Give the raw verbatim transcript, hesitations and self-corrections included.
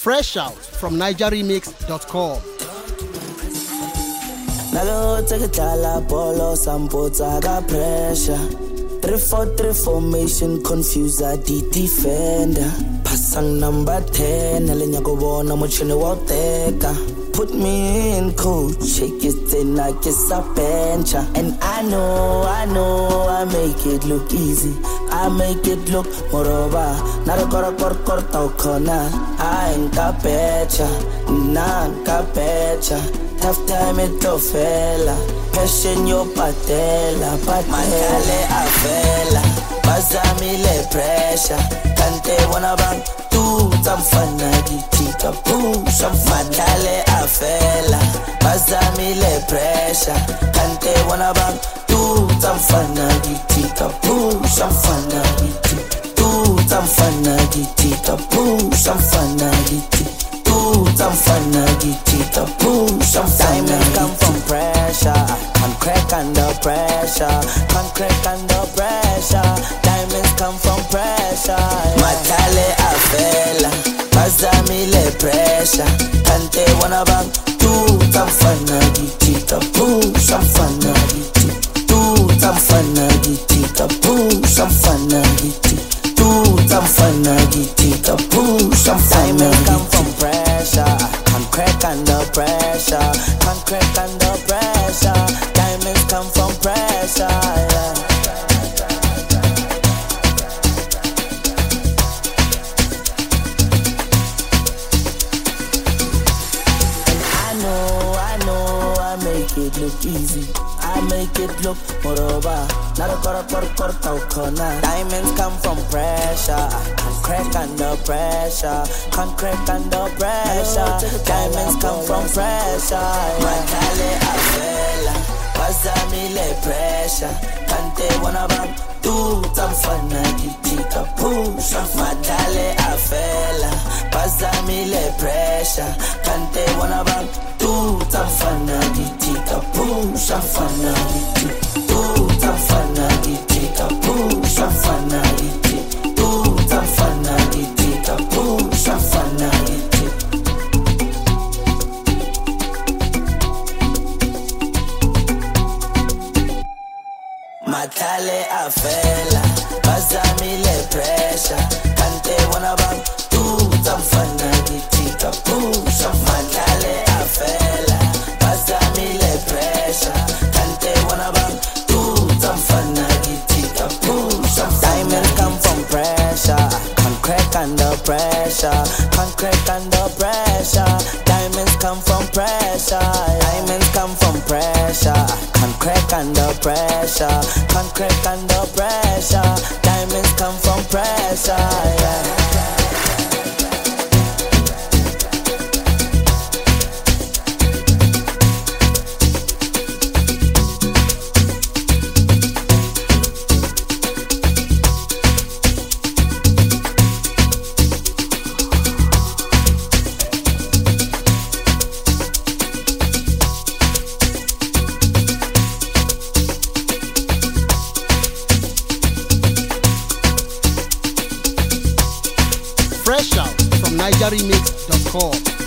Fresh out from niger remix dot com. Nalo take it all polo sampota got pressure. three four three formation confuser the defender. Pasang number ten elenya go bona mochine wa teka. Put me in coach, shake it in like it's a bench. And I know, I know, I make it look easy. I make it look moreover. Not a kora kor kor tau kona. I ain't got better, nah, got better. Tough time it to fella. Passion yo patela, but my kale a fella. Bazami le pressure. Kante wanna bang. Some fun tika push some fatale afela bazami le pressure kante wanna bang do some fun tika push some fun do some fun tika push some fun do some fun tika push some fun. Diamonds come from pressure, can't crack under pressure, can't crack under pressure. Diamonds come from pressure. Matale afela bazami le pressure kante wanna bang do some fun tika push some fun do some fun tika push some fun do some fun tika push some fun. Diamonds come from pressure, can't crack under pressure, can't crack under pressure. Diamonds come from pressure, yeah. It look easy, I make it look moreover. Not a kora kor kor tau kona. Diamonds come from pressure, can't crack under pressure, can't crack under pressure. Diamonds come from pressure. Matale afela, bazami le pressure. Kante wanna bang, do some fun tika push. Matale afela, bazami le pressure. Kante wanna bang, do some fun tika push some fun do some fun tika push some fun do some fun tika push some fun. Matale afela bazami le pressure kante wanna bang do some fun tika push some matale afela bazami le pressure kante wanna bang do some fun tika push some. Diamonds come from pressure, can't crack under pressure, can't crack under pressure. Diamonds come from pressure, diamonds come from pressure, can't crack under pressure, can't crack under pressure. Diamonds come from pressure, yeah. Fresh out from niger remix dot com.